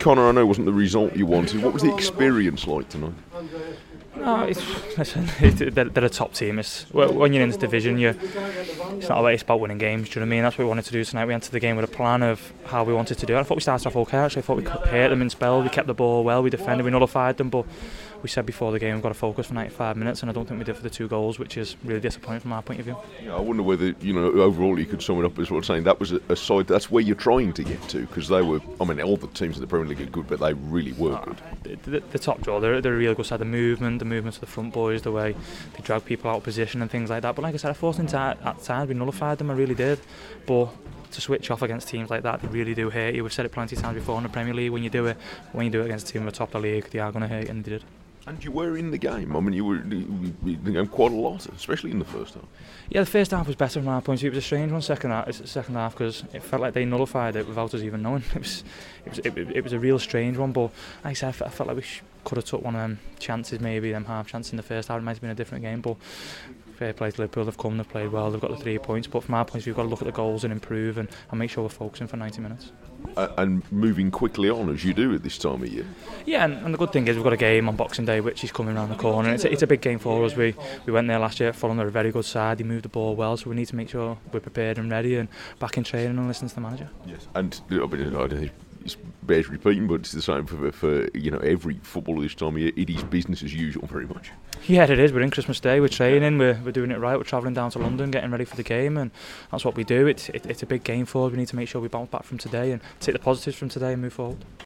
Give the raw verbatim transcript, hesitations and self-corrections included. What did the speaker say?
Connor, I know it wasn't the result you wanted. What was the experience like tonight? No, it's, listen, they're, they're a top team. It's, when you're in this division, you it's not about, it's about winning games. Do you know what I mean? That's what we wanted to do tonight. We entered the game with a plan of how we wanted to do it. I thought we started off okay. Actually, I thought we could hit them in spells. We kept the ball well. We defended. We nullified them. But we said before the game we've got to focus for ninety-five minutes, and I don't think we did for the two goals, which is really disappointing from our point of view. Yeah, I wonder whether, you know, overall you could sum it up as well, saying that was a, a side that's where you're trying to get to, because they were. I mean, all the teams in the Premier League are good, but they really were oh, good. The, the, the top draw, they're, they're a real good side. The movement, the movement of the front boys, the way they drag people out of position and things like that. But like I said, I thought into at times we nullified them. I really did, but to switch off against teams like that, they really do hurt you. We've said it plenty of times before in the Premier League. When you do it, when you do it against a team at the top of the league, they are going to hurt you, and they did. And you were in the game. I mean, you were in the game quite a lot, especially in the first half. Yeah, the first half was better from our point of view. It was a strange one, second half, second half, because it felt like they nullified it without us even knowing. It was, it was, it, it was a real strange one. But like I said, I felt like we sh- could have took one of them chances, maybe them half chances in the first half. It might have been a different game, but fair play to Liverpool. They've come, they've played well, they've got the three points. But from our point of view, we've got to look at the goals and improve and, and make sure we're focusing for ninety minutes. Uh, and moving quickly on as you do at this time of year. Yeah, and, and the good thing is we've got a game on Boxing Day which is coming around the corner. It's a, it's a big game for us. We we went there last year, Fulham are a very good side. They moved the ball well, so we need to make sure we're prepared and ready and back in training and listen to the manager. Yes, and I mean, I don't know, it bears repeating, but it's the same for, for you know every footballer this time of year. It is business as usual, very much. Yeah, it is. We're in Christmas Day. We're training. We're we're doing it right. We're travelling down to London, getting ready for the game, and that's what we do. It's it, it's a big game for us. We need to make sure we bounce back from today and take the positives from today and move forward.